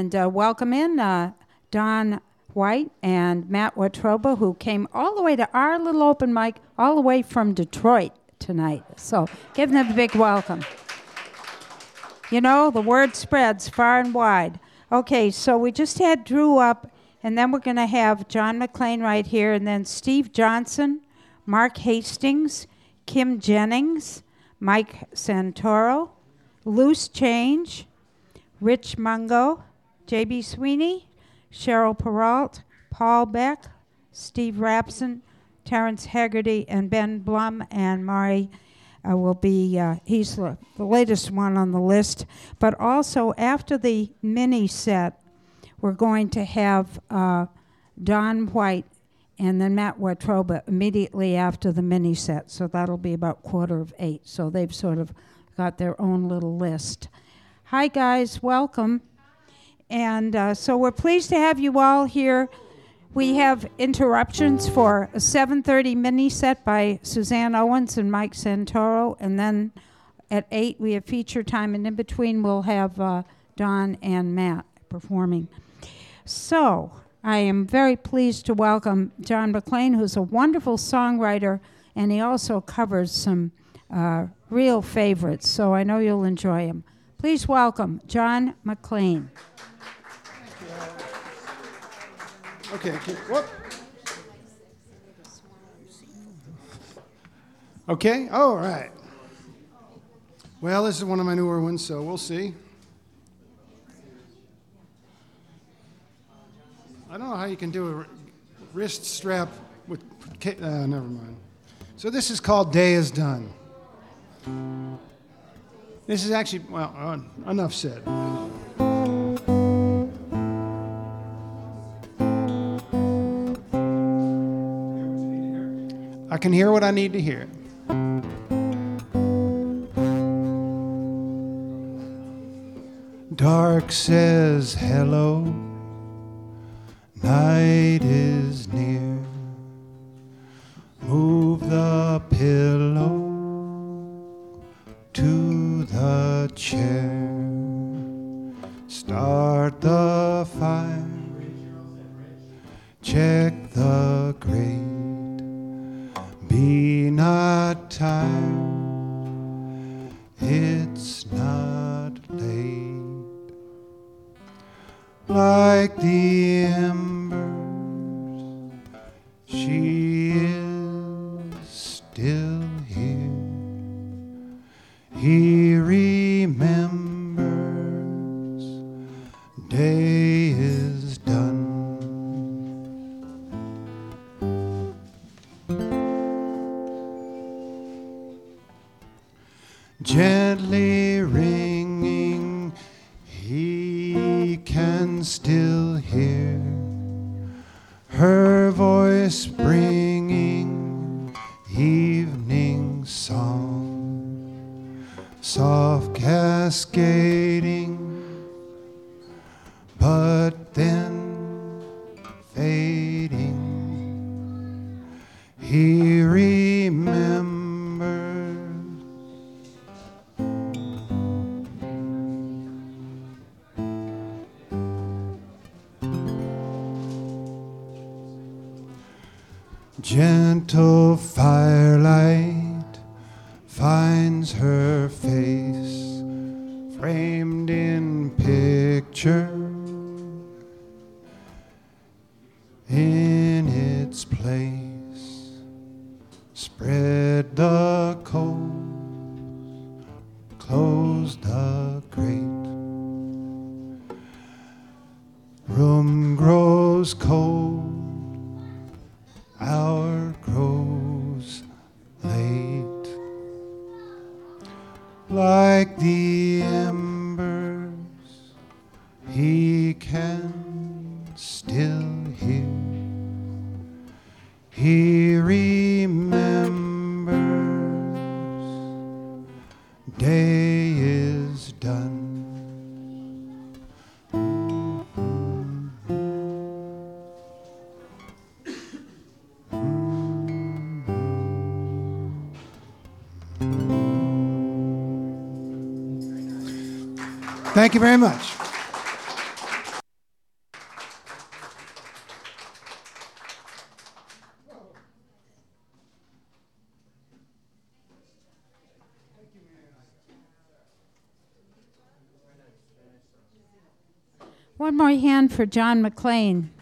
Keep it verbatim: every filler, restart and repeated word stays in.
and uh, welcome in uh, Don White and Matt Watroba, who came all the way to our little open mic, all the way from Detroit tonight. So give them a big welcome. You know, the word spreads far and wide. Okay, so we just had Drew up, and then we're going to have John McLean right here, and then Steve Johnson, Mark Hastings, Kim Jennings, Mike Santoro, Loose Change, Rich Mungo, J B. Sweeney, Cheryl Peralt, Paul Beck, Steve Rapson, Terrence Haggerty, and Ben Blum, and Maury uh, will be, uh, he's the, the latest one on the list. But also, after the mini set, we're going to have uh, Don White and then Matt Watroba immediately after the mini set. So that'll be about quarter of eight. So they've sort of got their own little list. Hi, guys. Welcome. And uh, so we're pleased to have you all here. We have interruptions for a seven thirty mini set by Suzanne Owens and Mike Santoro. And then at eight, we have feature time. And in between, we'll have uh, Don and Matt performing. So I am very pleased to welcome John McLean, who's a wonderful songwriter, and he also covers some uh, real favorites. So I know you'll enjoy him. Please welcome John McLean. Okay, okay. Whoop. Okay, all right. Well, this is one of my newer ones, so we'll see. I don't know how you can do a wrist strap with, uh, never mind. So this is called Day Is Done. This is actually, well, uh, enough said. I can hear what I need to hear. Dark says hello, night is near. Move the pillow to the chair. Start the fire, check the grate. Be not tired, it's not late. Like the embers, she is still here. He remembers, day is done. Gently ringing, he can still hear her voice bringing evening song, soft cascading, but then fading. He remembers. Gentle firelight finds her face, framed in picture. In its place, spread the coals, close the grate. Room grows cold, hour grows late. Like the embers, he can still hear. He remembers, day is done. Thank you very much. One more hand for John McLean.